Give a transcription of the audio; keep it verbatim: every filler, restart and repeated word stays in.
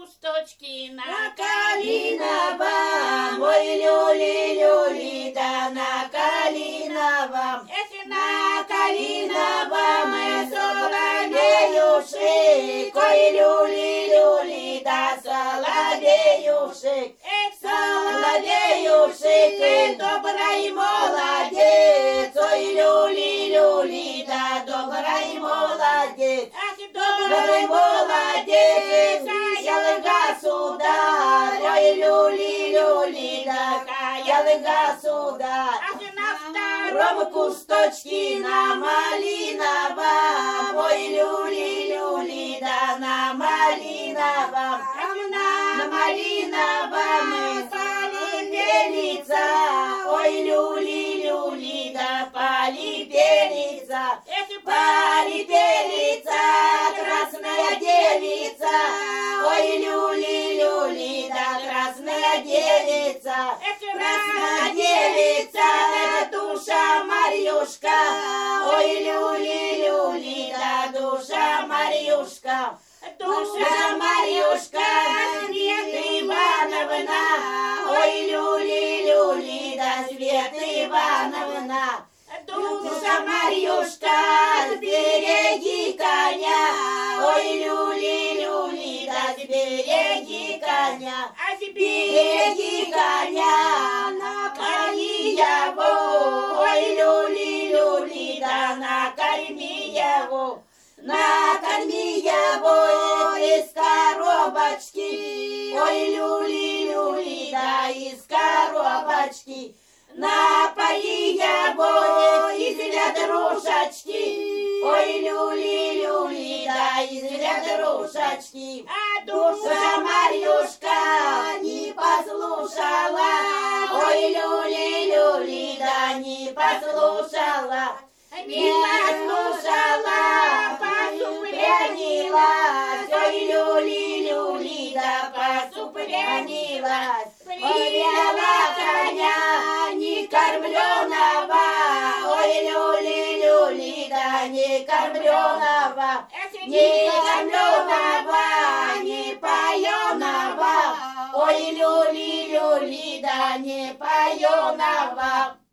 кусточки на На калиновом, ой, люли-люли, да на калиновом. Эти На калиновом и соловеюшек, ой, люли-люли, да соловеюшек. Эх, Соловеюшек, ты добрый молодец, ой, люли-люли, да добрый молодец. ах, ты Добрый молодец, каял государь, ой, люли-люли, да каял государь. ах, ты на втором Ром кусточки на малиновом, ой, люли-люли, да на малиновом. На малиновом полипелица, ой, люли-люли, да полипелица. Эх, и Полипелица, красная девица, ой, люли-люли, да красная девица. Красная девица, это душа Марьюшка, ой, люли-люли, да душа Марьюшка. Душа Марьюшка, Света Ивановна, ой, люли-люли, да Света Ивановна. Душа Марьюшка, сбереги коня, ой, люли-люли, да сбереги коня. а теперь Береги коня, накорми его, ой, люли-люли, да накорми его. Накорми его из коробочки, ой, люли-люли, да из коробочки. Напои его из ведрушечки, ой, люли-люли, да из ведрушечки. а Душа Марьюшка не послушала, ой, люли-люли, да не послушала. Не послушала, посупрянилась, ой, люли-люли, да посупрянилась. Привела коня некормленного, ой, люли-люли, да некормленного. Не кормленного, не поеного, ой, люли-люли, да не поеного.